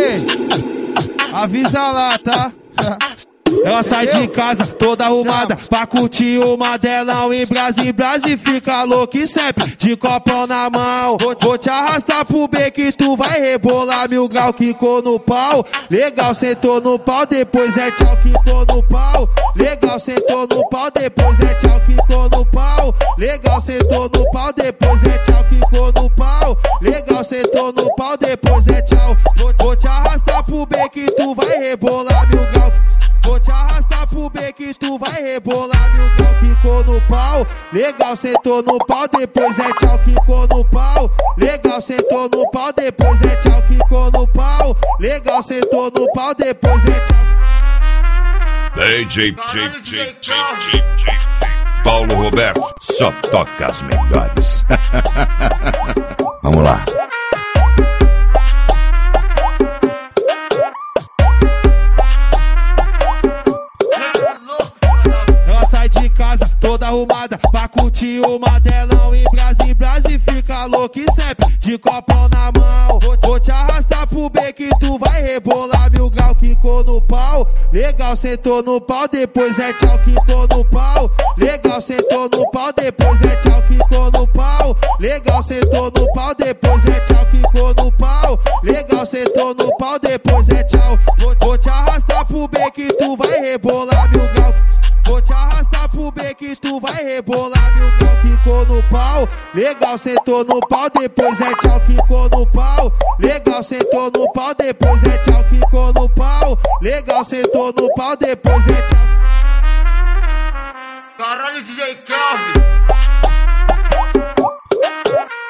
Ei, avisa lá, tá? Ela sai de casa toda arrumada pra curtir o Mandelão em Brasi, Brasi fica louco e sempre de copão na mão. Vou te arrastar pro beco e tu vai rebolar 1000 grau, quicou no pau. Legal, sentou no pau, depois é tchau, quicou no pau. Legal, sentou no pau, depois é tchau, quicou no pau. Legal, sentou no pau, depois é tchau, quicou no pau. Legal, sentou no pau, depois é tchau. Vou te arrastar pro beco e tu vai rebolar 1000 grau. Vou te arrastar pro beco e tu vai rebolar 1000 grau, quicou no pau. Legal, sentou no pau, depois é tchau, quicou no pau. Legal, sentou no pau, depois é tchau, quicou no pau. Legal, sentou no pau, depois é tchau. DJ Paulo Roberto, só toca as melhores. Vamos lá. De casa toda arrumada pra curtir o Mandelão em Brasi, Brasi fica louco e sempre de copão na mão. Vou te arrastar pro beco e tu vai rebolar 1000 grau, quicou no pau. Legal, sentou no pau, depois é tchau, quicou no pau. Legal, sentou no pau, depois é tchau, quicou no pau. Legal, sentou no pau, depois é tchau, quicou no pau. Legal, sentou no pau, depois é tchau. Vou te arrastar pro beco e tu vai rebolar 1000 grau. Vou te arrastar pro beco e tu vai rebolar 1000 grau, quicou no pau. Legal, sentou no pau, depois é tchau, quicou no pau. Legal, sentou no pau, depois é tchau, quicou no pau. Legal, sentou no pau, depois é tchau. Caralho, DJ Kelvin.